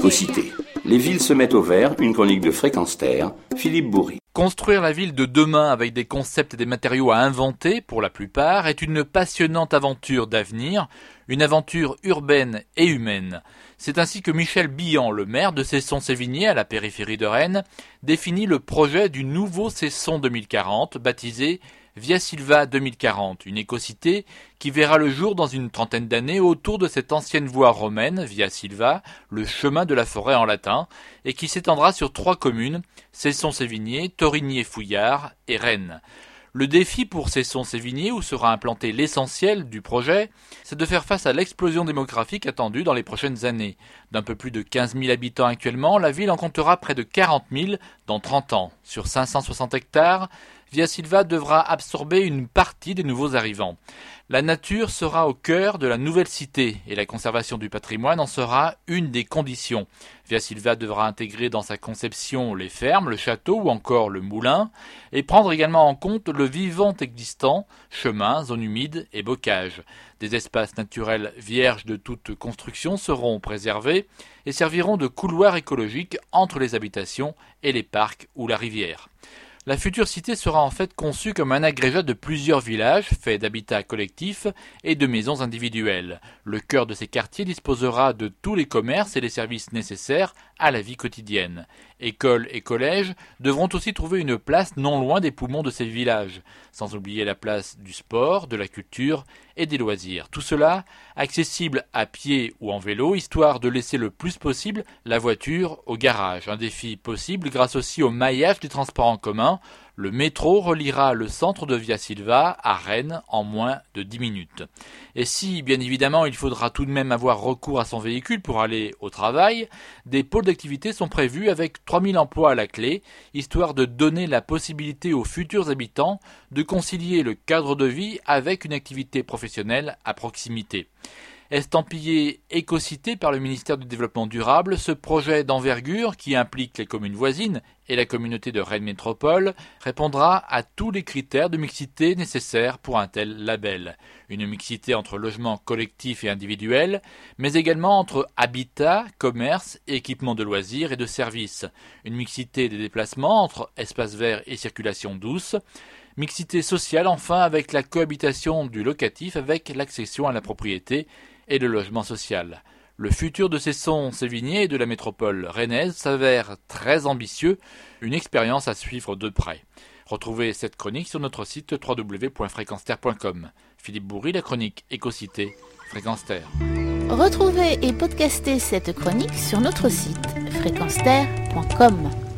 Écocité. Les villes se mettent au vert, une chronique de Fréquence Terre, Philippe Bourri. Construire la ville de demain avec des concepts et des matériaux à inventer, pour la plupart, est une passionnante aventure d'avenir, une aventure urbaine et humaine. C'est ainsi que Michel Billan, le maire de Cesson-Sévigné, à la périphérie de Rennes, définit le projet du nouveau Cesson 2040, baptisé Via Silva 2040, une écocité qui verra le jour dans une trentaine d'années autour de cette ancienne voie romaine, Via Silva, le chemin de la forêt en latin, et qui s'étendra sur 3 communes, Cesson-Sévigné, Torigny-Fouillard et Rennes. Le défi pour Cesson-Sévigné, où sera implanté l'essentiel du projet, c'est de faire face à l'explosion démographique attendue dans les prochaines années. D'un peu plus de 15 000 habitants actuellement, la ville en comptera près de 40 000 dans 30 ans. Sur 560 hectares, Via Silva devra absorber une partie des nouveaux arrivants. La nature sera au cœur de la nouvelle cité et la conservation du patrimoine en sera une des conditions. Via Silva devra intégrer dans sa conception les fermes, le château ou encore le moulin et prendre également en compte le vivant existant, chemins, zones humides et bocages. Des espaces naturels vierges de toute construction seront préservés et serviront de couloir écologique entre les habitations et les parcs ou la rivière. La future cité sera en fait conçue comme un agrégat de plusieurs villages faits d'habitats collectifs et de maisons individuelles. Le cœur de ces quartiers disposera de tous les commerces et les services nécessaires à la vie quotidienne. Écoles et collèges devront aussi trouver une place non loin des poumons de ces villages, sans oublier la place du sport, de la culture et des loisirs. Tout cela accessible à pied ou en vélo, histoire de laisser le plus possible la voiture au garage. Un défi possible grâce aussi au maillage des transports en commun. Le métro reliera le centre de Via Silva à Rennes en moins de 10 minutes. Et si, bien évidemment, il faudra tout de même avoir recours à son véhicule pour aller au travail, des pôles d'activité sont prévus avec 3000 emplois à la clé, histoire de donner la possibilité aux futurs habitants de concilier le cadre de vie avec une activité professionnelle à proximité. Estampillé écocité par le ministère du Développement durable, ce projet d'envergure, qui implique les communes voisines et la communauté de Rennes Métropole, répondra à tous les critères de mixité nécessaires pour un tel label. Une mixité entre logements collectifs et individuels, mais également entre habitat, commerce, équipements de loisirs et de services. Une mixité des déplacements entre espaces verts et circulation douce. Mixité sociale enfin avec la cohabitation du locatif avec l'accession à la propriété et le logement social. Le futur de Cesson-Sévigné et de la métropole rennaise s'avère très ambitieux, une expérience à suivre de près. Retrouvez cette chronique sur notre site www.fréquenceterre.com. Philippe Bourri, la chronique Écocité, Fréquence Terre. Retrouvez et podcastez cette chronique sur notre site fréquenceterre.com.